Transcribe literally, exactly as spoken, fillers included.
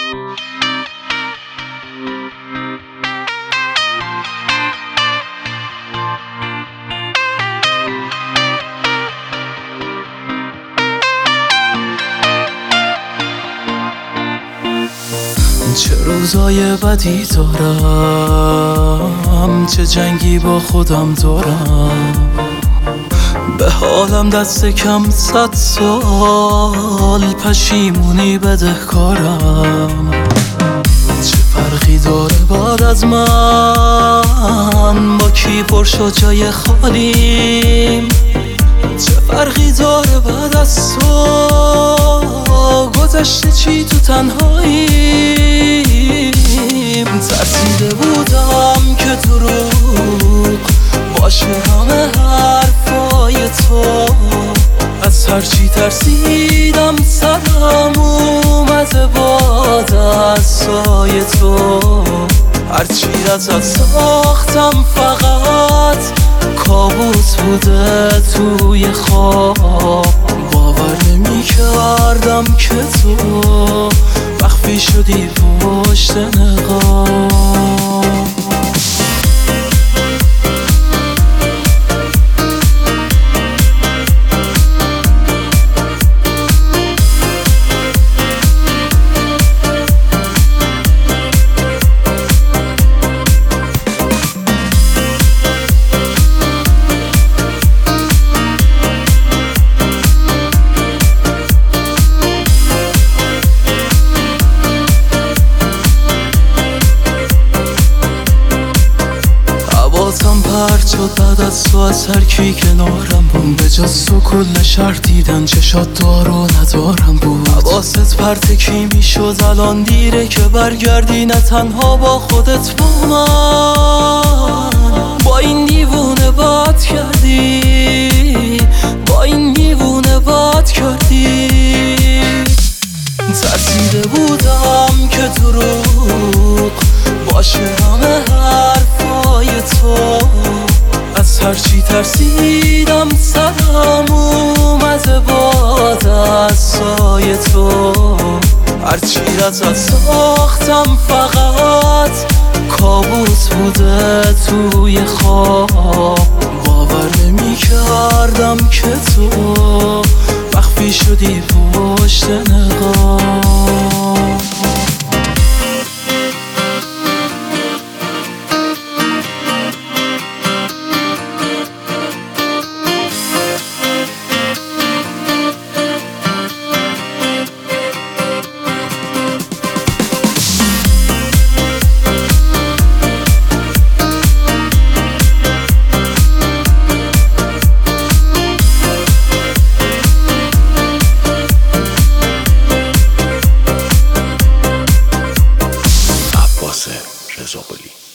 چه روزای بدی دارم، چه جنگی با خودم دارم. به حالم دست کم صد سال پشیمونی بدهکارم. چه فرقی داره بعد از من با کی پر شد جای خالیم؟ چه فرقی داره بعد از تو گذشته چی تو تنهاییم؟ ترسیده بودم که دروغ باشه همه حرفای تو. از هرچی ترسیدم سرم اومده باد از سایه تو. هرچی ازت ساختم فقط کابوس بوده توی خواب. باور نمی کردم که تو مخفی شدی پشت نقاب. حواسم پرت شد بعد از تو، از هر کی کنارم بود. به جز تو کل شهر دیدن چشات دار و ندارم بود. حواست پرت کی میشد الان دیره که برگردی، نه تنها با خودت با من. با این دیوونه باد کردی، با این دیوونه باد کردی. ترسیده بودم که دروغ باشه همه حرفای تو. از هرچی ترسیدم سرم اومده باد از سایه تو. هرچی ازت ساختم فقط کابوس بوده توی خواب. باور نمی کردم که تو مخفی شدی پشت نقاب. رضا قلی